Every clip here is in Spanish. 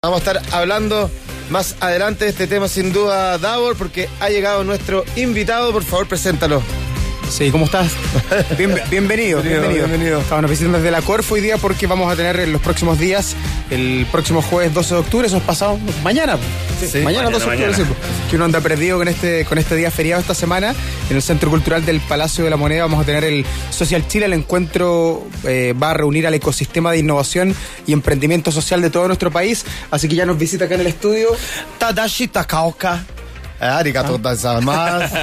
Vamos a estar hablando más adelante de este tema sin duda, Davor, porque ha llegado nuestro invitado. Por favor, preséntalo. Sí, ¿cómo estás? Bienvenido. Estamos visitando desde la Corfo hoy día porque vamos a tener en los próximos días, el próximo jueves 12 de octubre, eso es pasado, mañana. Sí, mañana 12 de octubre, sí, que uno anda perdido con este día feriado esta semana. En el Centro Cultural del Palacio de la Moneda vamos a tener el Social Chile. El encuentro va a reunir al ecosistema de innovación y emprendimiento social de todo nuestro país. Así que ya nos visita acá en el estudio Tadashi Takaoka. Arigato gozaimasu.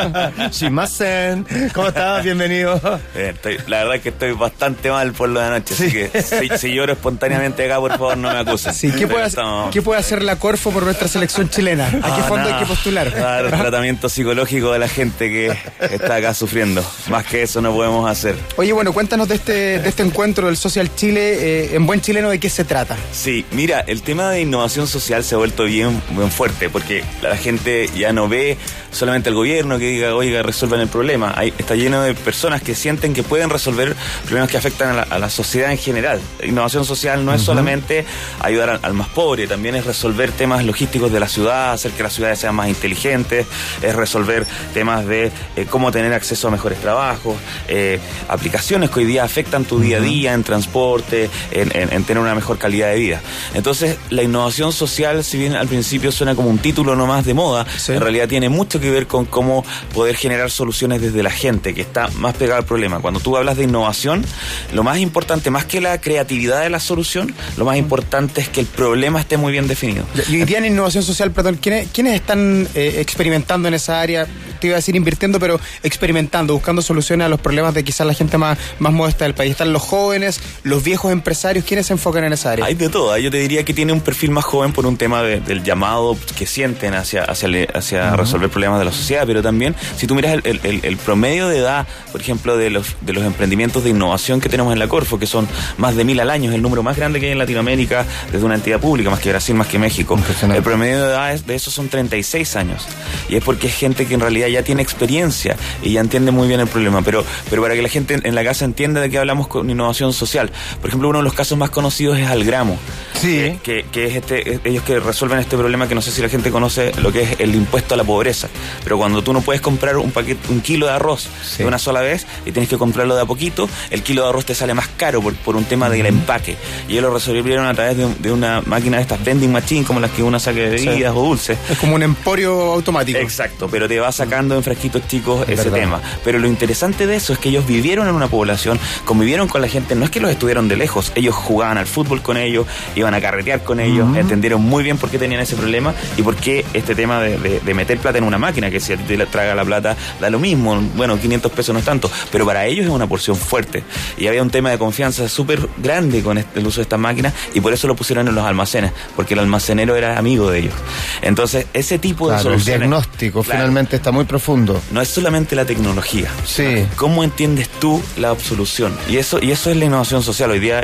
Shimasen. ¿Cómo estás? Bienvenido. La verdad es que estoy bastante mal por la noche, sí. Así que si lloro espontáneamente acá, por favor, no me acusen. Sí, ¿qué puede hacer la Corfo por nuestra selección chilena? ¿A qué fondo hay que postular? Dar tratamiento psicológico de la gente que está acá sufriendo. Más que eso no podemos hacer. Oye, bueno, cuéntanos de este encuentro del Social Chile. En buen chileno, ¿de qué se trata? Sí, mira, el tema de innovación social se ha vuelto bien fuerte, porque la gente ya no ve solamente el gobierno que diga, oiga, resuelvan el problema. Está lleno de personas que sienten que pueden resolver problemas que afectan a la sociedad en general. Innovación social no es solamente ayudar al más pobre, también es resolver temas logísticos de la ciudad, hacer que las ciudades sean más inteligentes, es resolver temas de cómo tener acceso a mejores trabajos, aplicaciones que hoy día afectan tu día a día en transporte, en tener una mejor calidad de vida. Entonces, la innovación social, si bien al principio suena como un título nomás de moda, sí, en realidad tiene mucho que ver con cómo poder generar soluciones desde la gente, que está más pegada al problema. Cuando tú hablas de innovación, lo más importante, más que la creatividad de la solución, lo más importante es que el problema esté muy bien definido. Y hoy día en innovación social, perdón, ¿quiénes están experimentando en esa área? Te iba a decir invirtiendo, pero experimentando, buscando soluciones a los problemas de quizás la gente más modesta del país. Están los jóvenes, los viejos empresarios, ¿quiénes se enfocan en esa área? Hay de todo. Yo te diría que tiene un perfil más joven por un tema del llamado que sienten hacia resolver problemas de la sociedad, pero también, si tú miras el promedio de edad, por ejemplo, de los emprendimientos de innovación que tenemos en la Corfo, que son más de 1.000 al año, es el número más grande que hay en Latinoamérica desde una entidad pública, más que Brasil, más que México. El promedio de edad de esos son 36 años. Y es porque es gente que en realidad ya tiene experiencia y ya entiende muy bien el problema, pero para que la gente en la casa entienda de qué hablamos con innovación social. Por ejemplo, uno de los casos más conocidos es Algramo. Sí. Que es ellos que resuelven este problema, que no sé si la gente conoce lo que es el impuesto a la pobreza. Pero cuando tú no puedes comprar un kilo de arroz de una sola vez y tienes que comprarlo de a poquito, el kilo de arroz te sale más caro por un tema del empaque. Y ellos lo resolvieron a través de una máquina de estas vending machine, como las que uno saca de bebidas o dulces. Es como un emporio automático. Exacto, pero te va sacando en frasquitos chicos ese tema. Pero lo interesante de eso es que ellos vivieron en una población, convivieron con la gente, no es que los estuvieron de lejos, ellos jugaban al fútbol con ellos, iban a carretear con ellos, entendieron muy bien por qué tenían ese problema y por qué este tema de meter plata en una máquina, que si a ti te traga la plata da lo mismo, bueno, 500 pesos no es tanto, pero para ellos es una porción fuerte. Y había un tema de confianza súper grande con el uso de estas máquinas y por eso lo pusieron en los almacenes, porque el almacenero era amigo de ellos. Entonces, ese tipo de soluciones... El diagnóstico finalmente está muy profundo. No es solamente la tecnología. Sí. ¿Cómo entiendes tú la solución? Y eso es la innovación social. Hoy día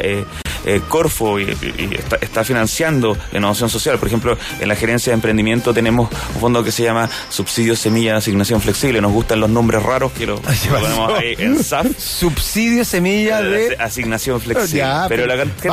Corfo está financiando la innovación social. Por ejemplo, en la gerencia de emprendimiento tenemos un fondo que se llama Subsidio Semilla de Asignación Flexible. Nos gustan los nombres raros que lo ponemos ahí en SAF. Subsidio Semilla de Asignación Flexible. Ya, pero la gente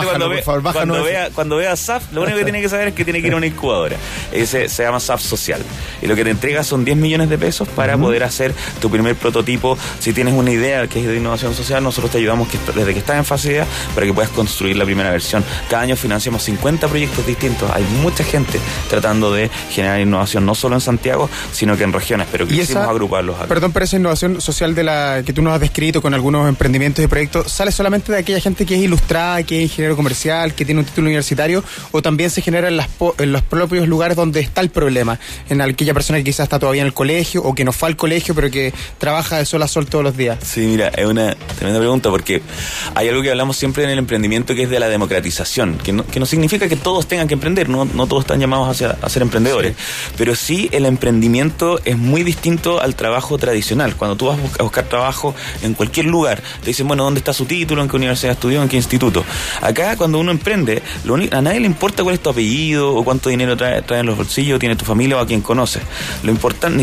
cuando vea SAF, lo único que tiene que saber es que tiene que ir a una incubadora. Se llama SAF Social. Y lo que te entrega son 10 millones de pesos para poder hacer tu primer prototipo. Si tienes una idea que es de innovación social, nosotros te ayudamos desde que estás en fase de idea para que puedas construir la primera versión. Cada año financiamos 50 proyectos distintos. Hay mucha gente tratando de generar innovación, no solo en Santiago, sino que en regiones, pero quisimos agruparlos acá. Perdón, pero esa innovación social de la que tú nos has descrito con algunos emprendimientos y proyectos, ¿sale solamente de aquella gente que es ilustrada, que es ingeniero comercial, que tiene un título universitario, o también se genera en los propios lugares donde está el problema? En aquella persona que quizás está todavía en el colegio o que no fue al colegio, pero que trabaja de sol a sol todos los días. Sí, mira, es una tremenda pregunta, porque hay algo que hablamos siempre en el emprendimiento, que es de la democratización, que no significa que todos tengan que emprender, no todos están llamados a ser emprendedores, pero sí el emprendimiento es muy distinto al trabajo tradicional. Cuando tú vas a buscar trabajo en cualquier lugar, te dicen, bueno, ¿dónde está su título? ¿En qué universidad estudió? ¿En qué instituto? Acá, cuando uno emprende, a nadie le importa cuál es tu apellido o cuánto dinero trae en los bolsillos, tiene tu familia o a quien conoces. Lo importante, ni siquiera tus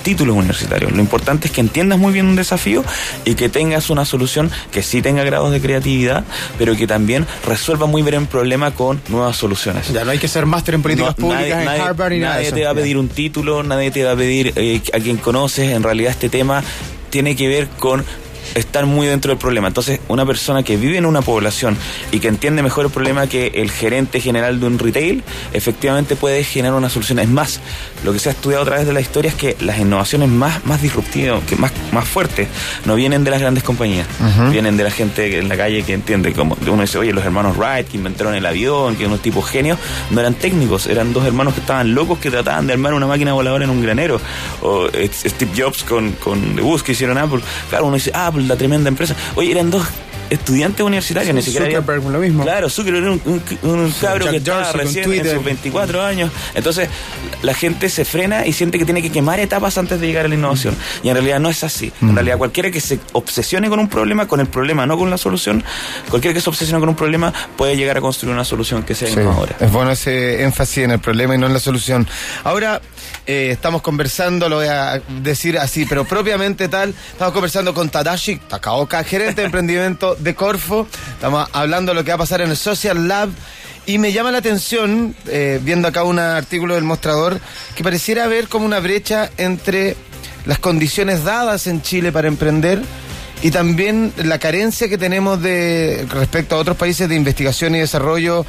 títulos universitarios. Lo importante es que entiendas muy bien un desafío y que tengas una solución que sí tenga grados de creatividad, pero que también resuelva muy bien el problema con nuevas soluciones. Ya no hay que ser máster en políticas públicas en Harvard ni nada de eso. Nadie te va a pedir un título, nadie te va a pedir a quien conoces. En realidad este tema tiene que ver con estar muy dentro del problema. Entonces, una persona que vive en una población y que entiende mejor el problema que el gerente general de un retail, efectivamente puede generar una solución. Es más, lo que se ha estudiado a través de la historia es que las innovaciones más disruptivas, que más fuertes, no vienen de las grandes compañías, vienen de la gente en la calle que entiende. Como uno dice, oye, los hermanos Wright que inventaron el avión, que unos tipos genios, no eran técnicos, eran dos hermanos que estaban locos que trataban de armar una máquina voladora en un granero. O Steve Jobs con The Bus que hicieron Apple. Claro, uno dice, Apple, la tremenda empresa. Oye, eran dos estudiantes universitarios, ni siquiera Zuckerberg, lo mismo. Claro, Zuckerberg era un cabro que estaba recién en sus 24 años. Entonces, la gente se frena y siente que tiene que quemar etapas antes de llegar a la innovación. Y en realidad no es así. En realidad, cualquiera que se obsesione con un problema, con el problema, no con la solución, cualquiera que se obsesione con un problema puede llegar a construir una solución que sea innovadora. Es bueno ese énfasis en el problema y no en la solución. Ahora, estamos conversando, lo voy a decir así, pero propiamente tal, estamos conversando con Tadashi Takaoka, gerente de emprendimiento de Corfo. Estamos hablando de lo que va a pasar en el Social Lab. Y me llama la atención, viendo acá un artículo del Mostrador, que pareciera haber como una brecha entre las condiciones dadas en Chile para emprender y también la carencia que tenemos respecto a otros países de investigación y desarrollo,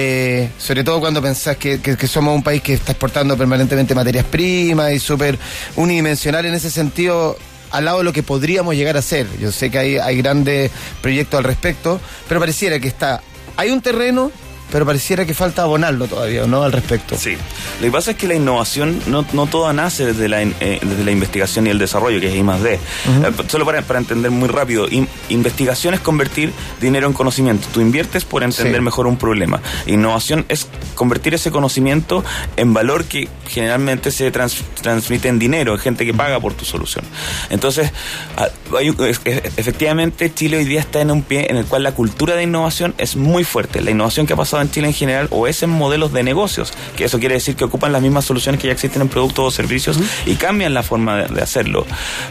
sobre todo cuando pensás que somos un país que está exportando permanentemente materias primas y súper unidimensional en ese sentido, al lado de lo que podríamos llegar a ser. Yo sé que hay grandes proyectos al respecto, pero pareciera que hay un terreno, pero pareciera que falta abonarlo todavía, ¿no? Al respecto. Sí. Lo que pasa es que la innovación no toda nace desde la investigación y el desarrollo, que es I+D. Solo para entender muy rápido, investigación es convertir dinero en conocimiento. Tú inviertes por entender mejor un problema. Innovación es convertir ese conocimiento en valor que generalmente se transmite en dinero, en gente que paga por tu solución. Entonces, efectivamente, Chile hoy día está en un pie en el cual la cultura de innovación es muy fuerte. La innovación que ha pasado en Chile en general o es en modelos de negocios, que eso quiere decir que ocupan las mismas soluciones que ya existen en productos o servicios y cambian la forma de hacerlo,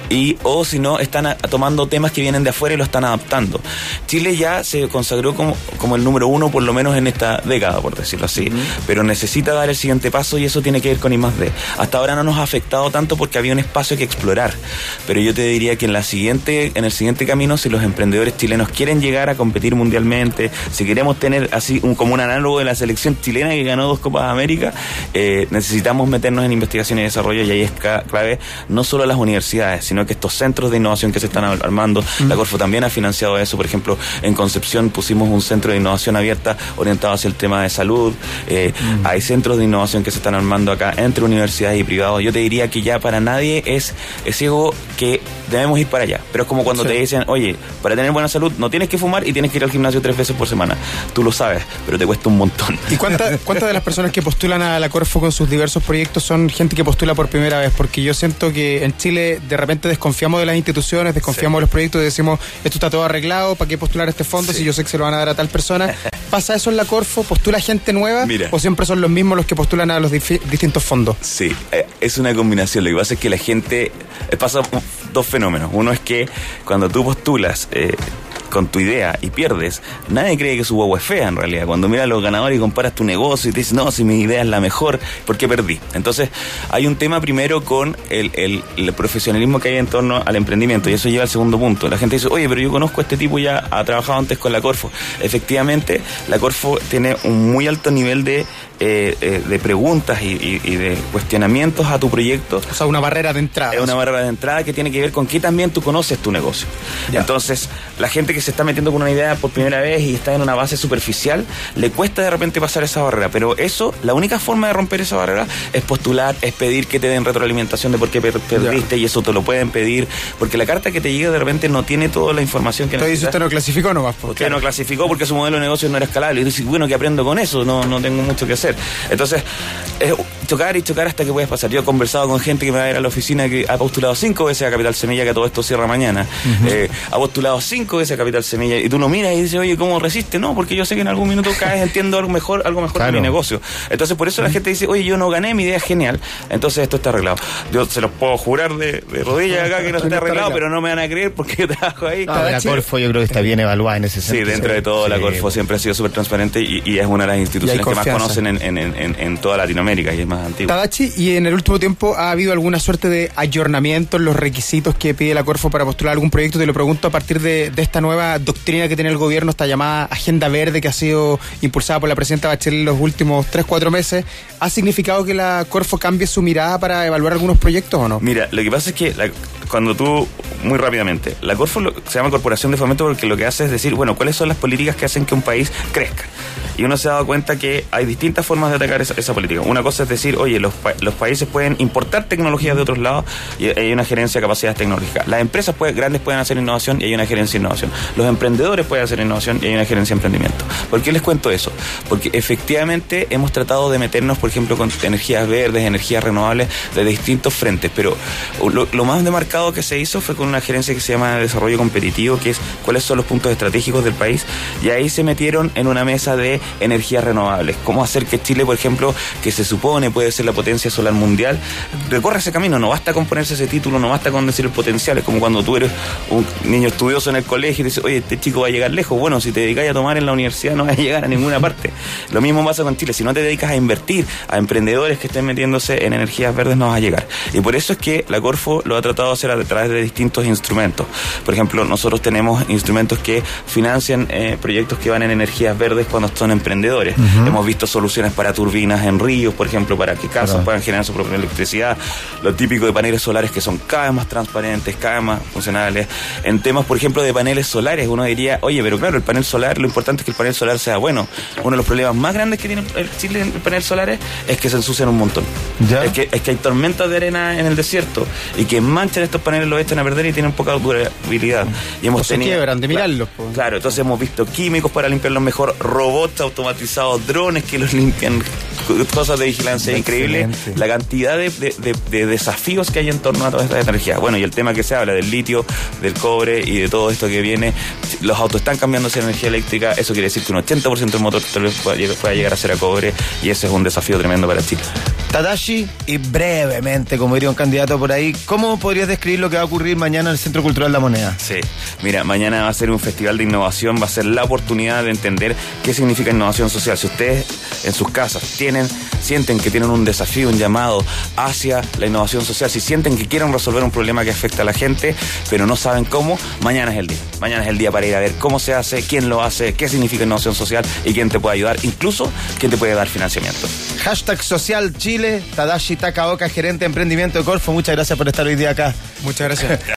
o si no, están tomando temas que vienen de afuera y lo están adaptando. Chile ya se consagró como el número 1 por lo menos en esta década, por decirlo así, pero necesita dar el siguiente paso y eso tiene que ver con I+D. Hasta ahora no nos ha afectado tanto porque había un espacio que explorar, pero yo te diría que en el siguiente camino, si los emprendedores chilenos quieren llegar a competir mundialmente, si queremos tener así como un análogo de la selección chilena que ganó 2 Copas de América, necesitamos meternos en investigación y desarrollo, y ahí es clave no solo las universidades, sino que estos centros de innovación que se están armando. La Corfo también ha financiado eso. Por ejemplo, en Concepción pusimos un centro de innovación abierta orientado hacia el tema de salud. Hay centros de innovación que se están armando acá entre universidades y privados. Yo te diría que ya para nadie es ciego que debemos ir para allá, pero es como cuando te dicen, oye, para tener buena salud no tienes que fumar y tienes que ir al gimnasio 3 veces por semana. Tú lo sabes, pero te cuesta un montón. ¿Y cuántas de las personas que postulan a la Corfo con sus diversos proyectos son gente que postula por primera vez? Porque yo siento que en Chile de repente desconfiamos de las instituciones, desconfiamos de los proyectos y decimos, esto está todo arreglado, ¿para qué postular este fondo si yo sé que se lo van a dar a tal persona? ¿Pasa eso en la Corfo? ¿Postula gente nueva? Mira, ¿o siempre son los mismos los que postulan a los distintos fondos? Sí, es una combinación. Lo que pasa es que la gente... pasa 2 fenómenos. Uno es que cuando tú postulas con tu idea y pierdes, nadie cree que su guagua es fea en realidad. Cuando miras a los ganadores y comparas tu negocio y te dices, no, si mi idea es la mejor, ¿por qué perdí? Entonces, hay un tema primero con el profesionalismo que hay en torno al emprendimiento, y eso lleva al segundo punto. La gente dice, oye, pero yo conozco a este tipo, ya ha trabajado antes con la Corfo. Efectivamente, la Corfo tiene un muy alto nivel de preguntas y de cuestionamientos a tu proyecto. O sea, una barrera de entrada. Es una barrera de entrada que tiene que ver con que también tú conoces tu negocio. Ya. Entonces, la gente que se está metiendo con una idea por primera vez y está en una base superficial, le cuesta de repente pasar esa barrera, pero la única forma de romper esa barrera es postular, es pedir que te den retroalimentación de por qué perdiste, y eso te lo pueden pedir, porque la carta que te llega de repente no tiene toda la información que necesitas. Entonces, ¿usted no clasificó nomás? Usted no clasificó porque su modelo de negocio no era escalable, y dices, bueno, ¿qué aprendo con eso? No tengo mucho que hacer. Entonces, es chocar y chocar hasta que puedes pasar. Yo he conversado con gente que me va a ir a la oficina que ha postulado 5 veces a Capital Semilla, que todo esto cierra mañana. Ha postulado 5 veces a Capital Capital Semilla, y tú lo miras y dices, oye, ¿cómo resiste? No, porque yo sé que en algún minuto caes, entiendo algo mejor claro. De mi negocio. Entonces, por eso la gente dice, oye, yo no gané, mi idea es genial. Entonces, esto está arreglado. Yo se los puedo jurar de rodillas acá que no está arreglado, pero no me van a creer porque yo trabajo ahí. La Corfo yo creo que está bien evaluada en ese sentido. Sí, dentro de todo, la Corfo siempre ha sido súper transparente y es una de las instituciones que más conocen en toda Latinoamérica y es más antigua. Tadashi, y en el último tiempo ha habido alguna suerte de ayornamiento en los requisitos que pide la Corfo para postular algún proyecto. Te lo pregunto a partir de esta nueva doctrina que tiene el gobierno, esta llamada Agenda Verde que ha sido impulsada por la presidenta Bachelet en los últimos 3-4 meses. ¿Ha significado que la Corfo cambie su mirada para evaluar algunos proyectos o no? Mira, lo que pasa es que cuando tú, muy rápidamente, la Corfo se llama Corporación de Fomento porque lo que hace es decir, bueno, ¿cuáles son las políticas que hacen que un país crezca? Y uno se ha dado cuenta que hay distintas formas de atacar esa política. Una cosa es decir, oye, los países pueden importar tecnologías de otros lados y hay una gerencia de capacidades tecnológicas. Las empresas grandes pueden hacer innovación y hay una gerencia de innovación. Los emprendedores pueden hacer innovación y hay una gerencia de emprendimiento. ¿Por qué les cuento eso? Porque efectivamente hemos tratado de meternos, por ejemplo, con energías verdes, energías renovables de distintos frentes, pero lo más demarcado que se hizo fue con una gerencia que se llama Desarrollo Competitivo, que es cuáles son los puntos estratégicos del país, y ahí se metieron en una mesa de energías renovables. Cómo hacer que Chile, por ejemplo, que se supone puede ser la potencia solar mundial, recorre ese camino. No basta con ponerse ese título, no basta con decir el potencial. Es como cuando tú eres un niño estudioso en el colegio y dices, oye, este chico va a llegar lejos. Bueno, si te dedicas a tomar en la universidad no vas a llegar a ninguna parte. Lo mismo pasa con Chile. Si no te dedicas a invertir, a emprendedores que estén metiéndose en energías verdes, no vas a llegar. Y por eso es que la Corfo lo ha tratado de hacer a través de distintos instrumentos. Por ejemplo, nosotros tenemos instrumentos que financian proyectos que van en energías verdes cuando son emprendedores. Hemos visto soluciones para turbinas en ríos, por ejemplo, para que casas puedan generar su propia electricidad. Lo típico de paneles solares que son cada vez más transparentes, cada vez más funcionales. En temas, por ejemplo, de paneles solares, uno diría, oye, pero claro, el panel solar, lo importante es que el panel solar sea bueno. Uno de los problemas más grandes que tiene el Chile en el panel solar es que se ensucian un montón. Es que hay tormentas de arena en el desierto y que manchan estos paneles, los echan a perder y tienen poca durabilidad. Y hemos tenido, se quiebran de mirarlos. Claro, entonces hemos visto químicos para limpiarlos mejor, robots automatizados, drones que los limpian, cosas de vigilancia increíble. La cantidad de desafíos que hay en torno a toda esta energía. Bueno, y el tema que se habla del litio, del cobre y de todo esto que viene, los autos están cambiando hacia energía eléctrica, eso quiere decir que un 80% del motor tal vez pueda llegar a ser a cobre, y ese es un desafío tremendo para Chile. Tadashi, y brevemente, como diría un candidato por ahí, ¿cómo podrías describir lo que va a ocurrir mañana en el Centro Cultural La Moneda? Sí, mira, mañana va a ser un festival de innovación, va a ser la oportunidad de entender qué significa innovación social. Si ustedes en sus casas sienten que tienen un desafío, un llamado hacia la innovación social, si sienten que quieren resolver un problema que afecta a la gente, pero no saben cómo, mañana es el día. Mañana es el día para ir a ver cómo se hace, quién lo hace, qué significa innovación social y quién te puede ayudar, incluso quién te puede dar financiamiento. #Social Chile, Tadashi Takaoka, gerente de emprendimiento de Corfo. Muchas gracias por estar hoy día acá. Muchas gracias.